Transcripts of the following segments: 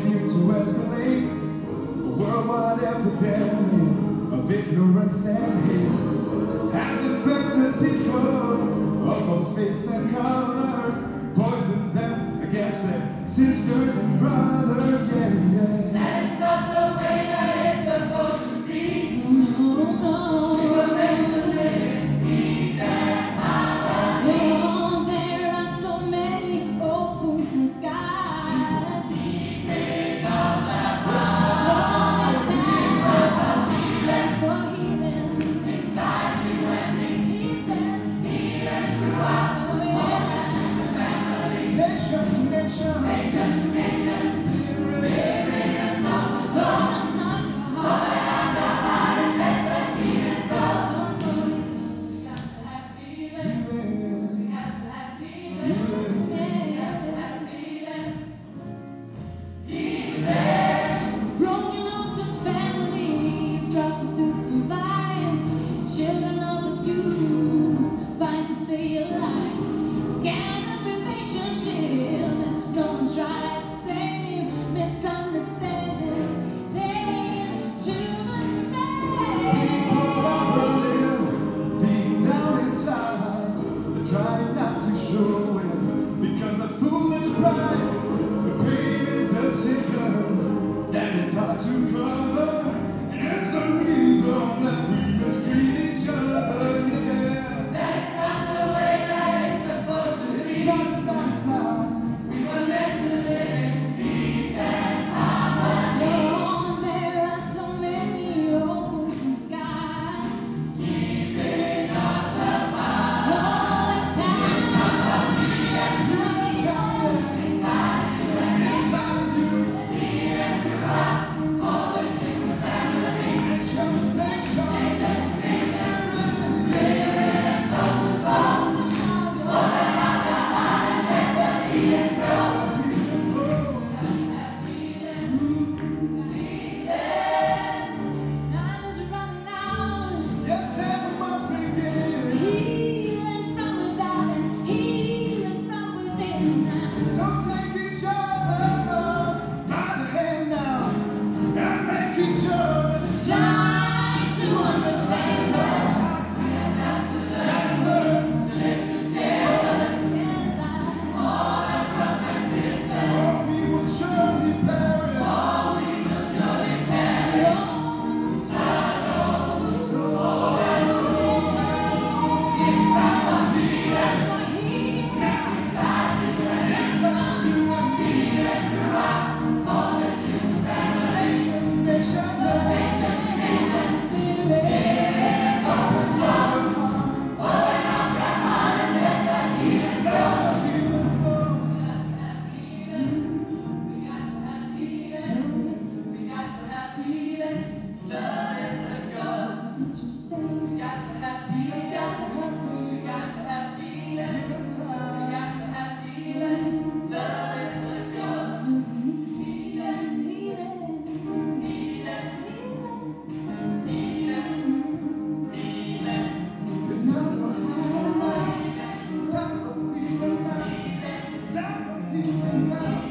continue to escalate. A worldwide epidemic of ignorance and hate has infected people of both faiths and colors, poisoned them against their sisters and brothers. Yeah, yeah. That is not the way that it's supposed to be. No. We were meant to live in peace and harmony. Oh, there are so many opens and skies. Keeping us apart. Oh, it's time for healing. Inside you and me. Healing throughout. Nation to nation, Nation to nation. Spirit and soul to soul. Open up your heart and let the healing flow. We got to have healing. We got to have healing. We got to have healing. Healing. Broken homes and families struggle to survive. Children of abuse fight to stay alive. Scattered relationships and no one tried to save. Misunderstandings taken to the grave. people are deep down inside. They're trying not to show it because of foolish pride. The pain is a sickness that is hard to cover, and it's the reason that we mistreat each other. Yeah, That is not the way that it's supposed to be. it's not. We were meant to live in peace and harmony. Oh, there are so many opens and skies. Keeping us apart. Oh, it's time. You got it Inside you and me. inside you. Healing throughout. All the human family. Nation to nation, Nation to nation. spirit. Spirit and soul to soul. Open up your heart and let the healing flow. Have healing. Healing. Time is running out. Yes, and we must begin. Healing from without and healing from within now. So take each other by the hand now and make each other Try to understand that. and learn. To live together. All As brothers and sisters. Or we will surely perish. All we will surely perish. It's time for healing. Inside you and Inside you and me. healing throughout. All the human family. Nation to nation, Nation to nation. Spirit and soul to soul. Open up your heart and let the healing flow. healing flow. We got to have healing. We got to have healing. Blood is the God. did you say? We got to have healing. We got to have healing. We got to have healing. Blood is the God. Healing. Healing. Healing. It's time for healing now. It's time for healing now. It's time for healing now.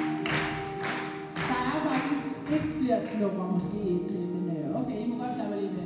Nummer måske til, men okay, I må godt klare mig lige med.